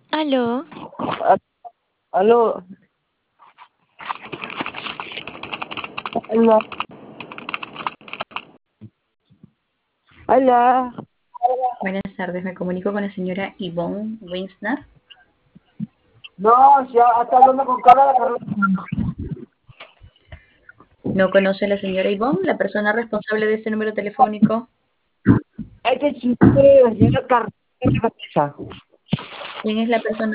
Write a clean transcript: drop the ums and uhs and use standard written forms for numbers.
Aló, A- Aló, hola, hola. Buenas tardes, me comunico con la señora Yvonne Winsner. No, ya está hablando con Carla. ¿No conoce a la señora Yvonne, la persona responsable de este número telefónico? Este chiste, señora Carla. ¿Quién es la persona